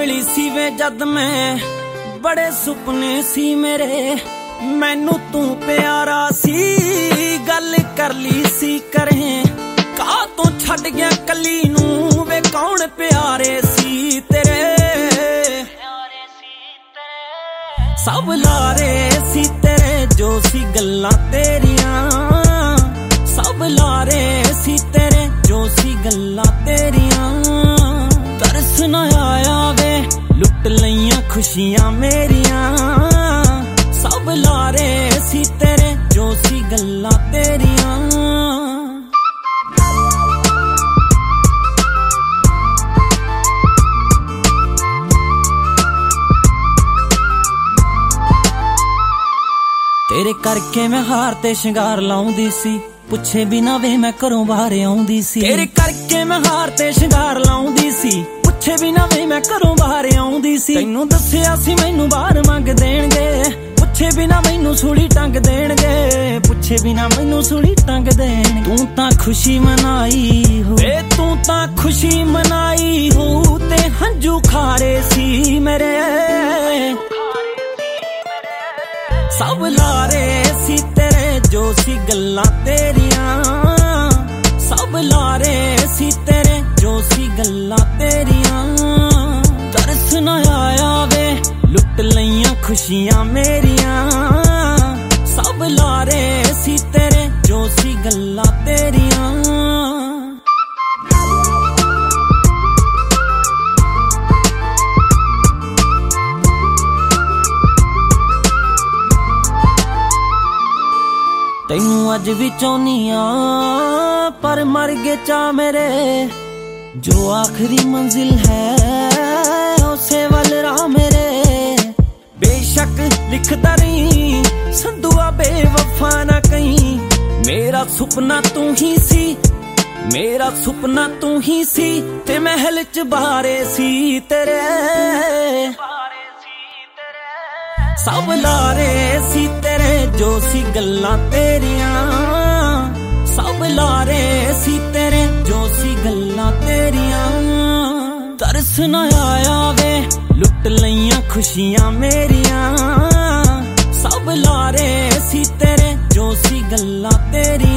मिली सी वे जद मैं बड़े सुपने सी मेरे मैनू तू प्यारा सी गल कर ली सी करें का तू छड़ गया कली नू वे कौन प्यारे सी तेरे सब लारे सी तेरे जो सी गल्लां तेरियां सब लारे सी तेरे जो सी गल्लां तेरियां तरस ना आया वे लुट लईयां खुशियां मेरियां सब लारे सी तेरे जो सी गल्लां तेरियां तेरे करके मैं हार ते शिंगार लाउंदी सी पुछे बिना वे मैं घरों बाहर आउंदी सी तेरे करके मैं हार ते शिंगार लाउंदी सी पुछे बिना वे मैं घरों बाहर आउंदी सी तैनू दस्सिया सी मैनू बाहर मंग देणगे पुछे बिना मैनू सूली टंग देणगे पुछे बिना मैनू सूली टंग देण तू तां खुशी मनाई हो तू तां खुशी मनाई हो ते हंजू खारे सी मेरे सब लारे सी तेरे जो सी गल्लां तेरियां सब लारे सी तेरे जो सी गल्लां तेरियां तरस ना आया वे लुट लईयां खुशियां मेरियां सब लारे सी तेरे जो सी गल्लां तेरियां तैनू अज भी चाहनिया पर मर गए चा मेरे जो आखिरी मंजिल है उसे वल राह मेरे बेशक लिखदा रही संदुआ बेवफा ना कहीं मेरा सुपना तू ही सी मेरा सुपना तू ही सी ते महल च बारे सी तेरे सब लारे सी तेरे जो सी गल्लां तेरियां सब लारे सी तेरे जो सी गल्लां तेरियां तरस ना आया वे लुट लईयां खुशियां मेरियां सब लारे सी तेरे जो सी गल्लां तेरियां